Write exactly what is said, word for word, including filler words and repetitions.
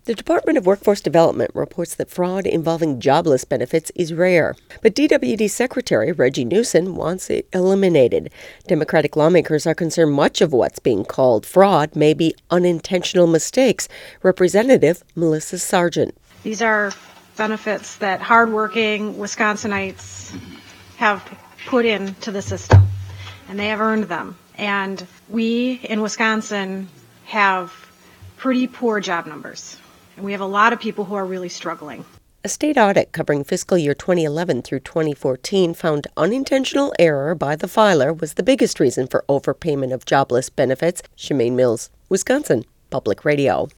The Department of Workforce Development reports that fraud involving jobless benefits is rare, but D W D Secretary Reggie Newsom wants it eliminated. Democratic lawmakers are concerned much of what's being called fraud may be unintentional mistakes. Representative Melissa Sargent. These are benefits that hardworking Wisconsinites have put into the system, and they have earned them. And we in Wisconsin have pretty poor job numbers. And we have a lot of people who are really struggling. A state audit covering fiscal year twenty eleven through twenty fourteen found unintentional error by the filer was the biggest reason for overpayment of jobless benefits. Shemaine Mills, Wisconsin Public Radio.